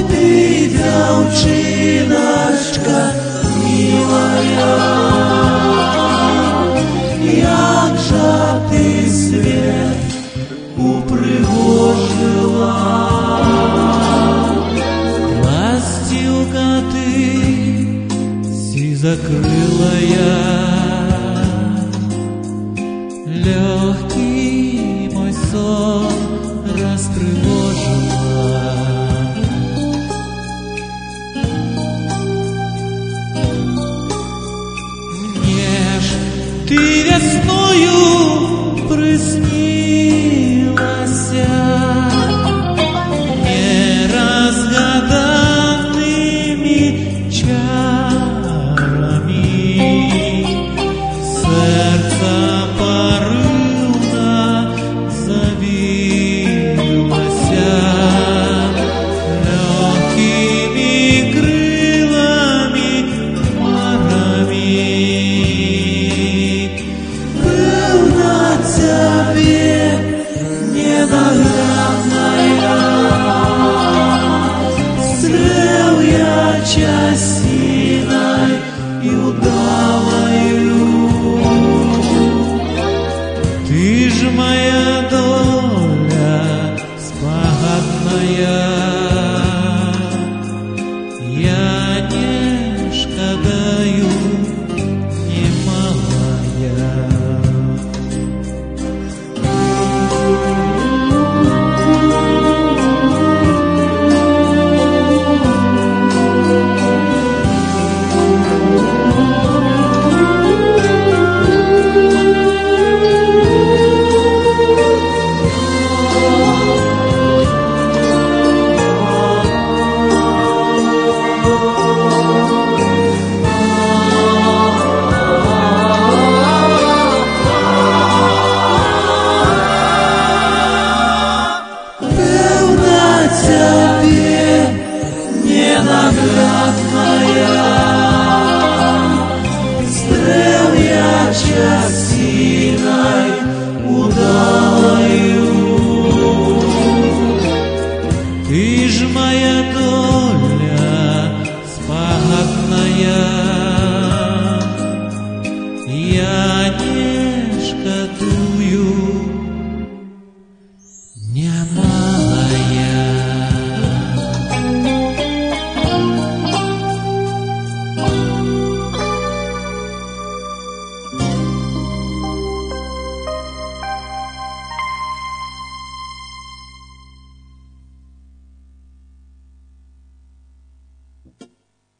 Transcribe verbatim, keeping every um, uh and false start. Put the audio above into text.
ты, дзяўчыначка милая, як жа ты свет упрыгожила. Ластилка ты сизокрылая, легкий мой сон растревожила. Мне ж ты весною приснилася неразгаданными чарами. Сердце порывно забилося, легкими крылами хмарами. Был на тебе ненаглядная, стрел я часиной и удалою. Ты ж моя доля спагадная.